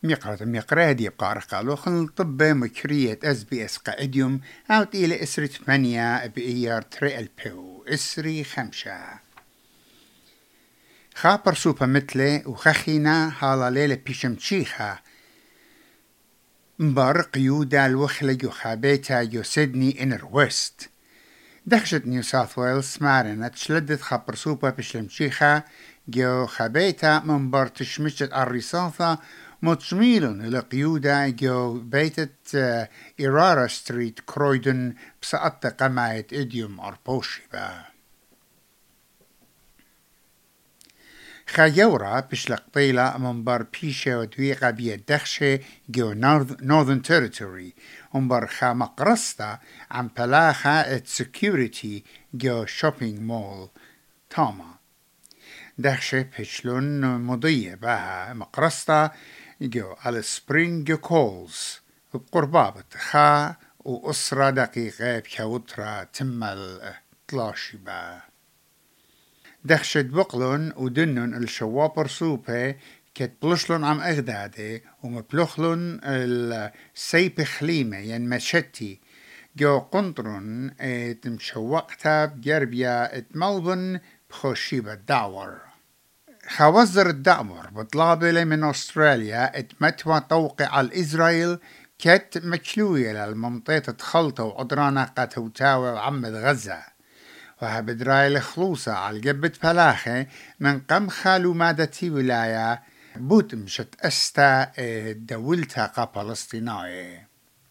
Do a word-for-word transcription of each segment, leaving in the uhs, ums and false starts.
ميقرة ميقرة دي بقار قالو خل طب مكرية اس بي اس قائديوم اوت الى اسري ثمانية بإيار تري البيو اسري خمسة خابر سوبا مثلي وخخينا هالا ليلة بيشمتشيخا مبار قيودا الوخلة خابيتا يو سيدني انر ويست دخشت نيو ساوث ويلز مارنة تشلدت خابر سوبا بيشمتشيخا جو خابيتا من بار تشمشت الرصاصة متشميلون إلى قيودة جو بيتت إيرارا ستريت كرويدن بسقط قماية إديوم أربوشي با خايورا بشلق طيلة من بار بيشة ودويقة بيه دخشة جو نورثن تيريتوري ومبار خا مقرستا عن بلاخة ات سكيورتي جو شوبينج مول تاما دخشة بشلون مضية بها مقرستا جو على سبرينج كولز بقربابة خا وأسرة دقيقة بكوترة تمل طلاشي با دخشت بقلن ودنن الشوابر سوبة كت بلشلن عم اغدادي ومبلخلن السيب خليمة ين مشتي جو قنطرن ات مشوقتا بجربيا ات ملبن بخوشيبة دعور خوزر الدعمر بطلابة من أستراليا اتمتوى توقع على إسرائيل كت مكلوية للمنطقة خلطة وعدرانا قتوتاوى وعمد غزة وهبدرايل خلوصة على الجبت فلاخة من قم خالو مادتي ولاية بوت مشت استا دولتا قا فلسطيناي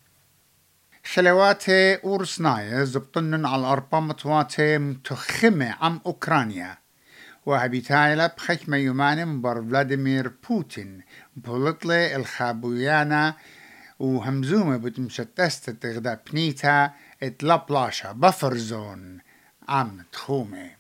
خلواتي أورسناي زبطنن على أربع متواتي متخمة عم أوكرانيا وهبيتايلا بخشمة يومان بر فلاديمير بوتين بولطلة الخابويانا وهمزومة بتمشتست تغدا بنيتا اتلابلاشا بفر زون عم تخومة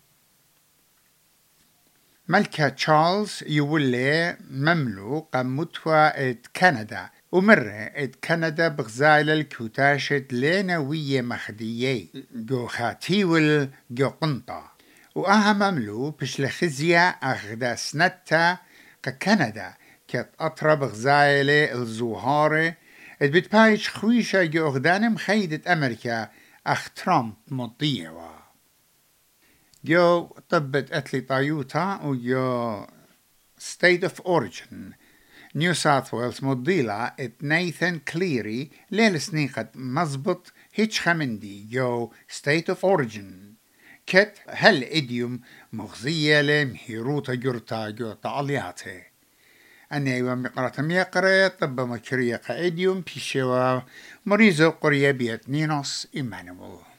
ملكة تشارلز يولي مملوك متوى ات كندا ومرة ات كندا بغزايل الكوتاشت لينا ويا مخديي جو خاتيول جو قنطة وأهم مملو بشلخزيا أخدا سنتا ككندا كت أطرب غزايلة الزوهارة ات بتبايش خويشة جو أخدان مخيدة أمريكا أخ ترامب مضيعوا جو طبت أتلي طايوتا وجو State of Origin نيو ساوث ويلز مضيلة ات نايثن كليري ليل سنيقة مزبط هيتش خمندي جو State of Origin كت هل إديوم مغزية لمهيروتا جرتا جو تعلياتي أنا أيوة مقرة ميقرة طب مكرية إديوم بيشوا مريزو قرية بيت نينوس إيمانويل